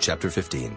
Chapter 15.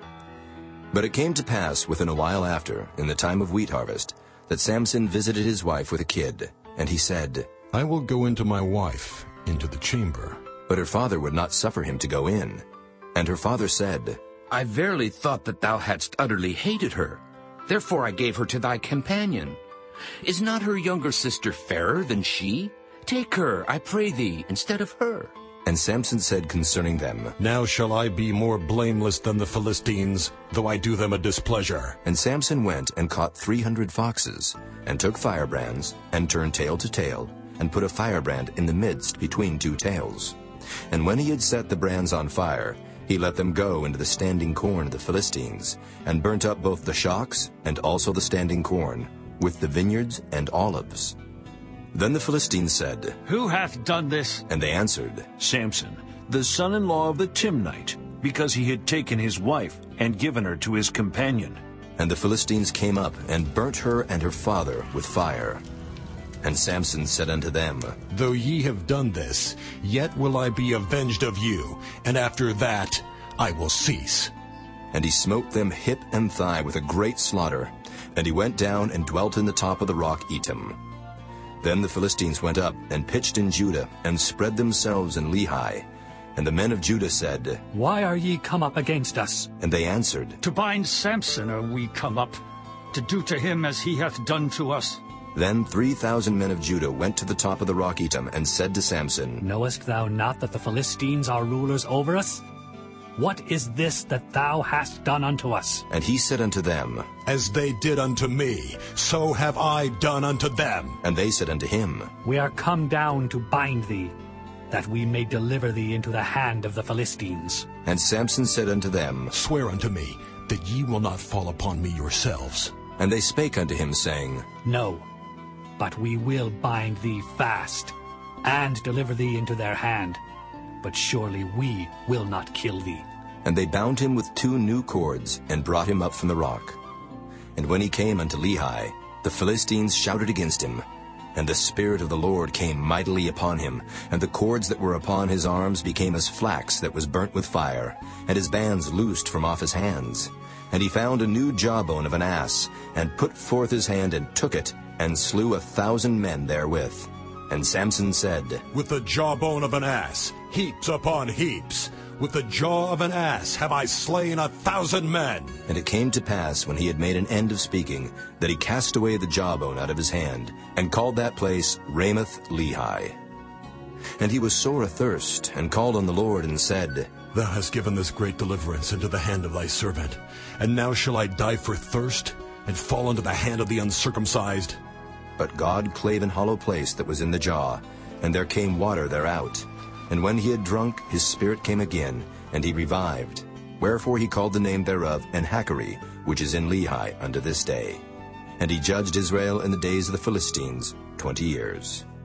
But it came to pass within a while after, in the time of wheat harvest, that Samson visited his wife with a kid. And he said, I will go into my wife, into the chamber. But her father would not suffer him to go in. And her father said, I verily thought that thou hadst utterly hated her. Therefore I gave her to thy companion. Is not her younger sister fairer than she? Take her, I pray thee, instead of her. And Samson said concerning them, Now shall I be more blameless than the Philistines, though I do them a displeasure. And Samson went and caught 300 foxes, and took firebrands, and turned tail to tail, and put a firebrand in the midst between two tails. And when he had set the brands on fire, he let them go into the standing corn of the Philistines, and burnt up both the shocks and also the standing corn, with the vineyards and olives. Then the Philistines said, Who hath done this? And they answered, Samson, the son-in-law of the Timnite, because he had taken his wife and given her to his companion. And the Philistines came up and burnt her and her father with fire. And Samson said unto them, Though ye have done this, yet will I be avenged of you, and after that I will cease. And he smote them hip and thigh with a great slaughter. And he went down and dwelt in the top of the rock Etam. Then the Philistines went up and pitched in Judah, and spread themselves in Lehi. And the men of Judah said, Why are ye come up against us? And they answered, To bind Samson are we come up, to do to him as he hath done to us. Then 3,000 men of Judah went to the top of the rock Etam, and said to Samson, Knowest thou not that the Philistines are rulers over us? What is this that thou hast done unto us? And he said unto them, As they did unto me, so have I done unto them. And they said unto him, We are come down to bind thee, that we may deliver thee into the hand of the Philistines. And Samson said unto them, Swear unto me that ye will not fall upon me yourselves. And they spake unto him, saying, No, but we will bind thee fast, and deliver thee into their hand. But surely we will not kill thee. And they bound him with 2 new cords, and brought him up from the rock. And when he came unto Lehi, the Philistines shouted against him. And the Spirit of the Lord came mightily upon him, and the cords that were upon his arms became as flax that was burnt with fire, and his bands loosed from off his hands. And he found a new jawbone of an ass, and put forth his hand, and took it, and slew 1,000 men therewith. And Samson said, With the jawbone of an ass, heaps upon heaps, with the jaw of an ass have I slain 1,000 men. And it came to pass, when he had made an end of speaking, that he cast away the jawbone out of his hand, and called that place Ramoth-Lehi. And he was sore athirst, and called on the Lord, and said, Thou hast given this great deliverance into the hand of thy servant, and now shall I die for thirst, and fall into the hand of the uncircumcised? But God clave an hollow place that was in the jaw, and there came water thereout. And when he had drunk, his spirit came again, and he revived. Wherefore he called the name thereof En-hakkore, which is in Lehi unto this day. And he judged Israel in the days of the Philistines 20 years.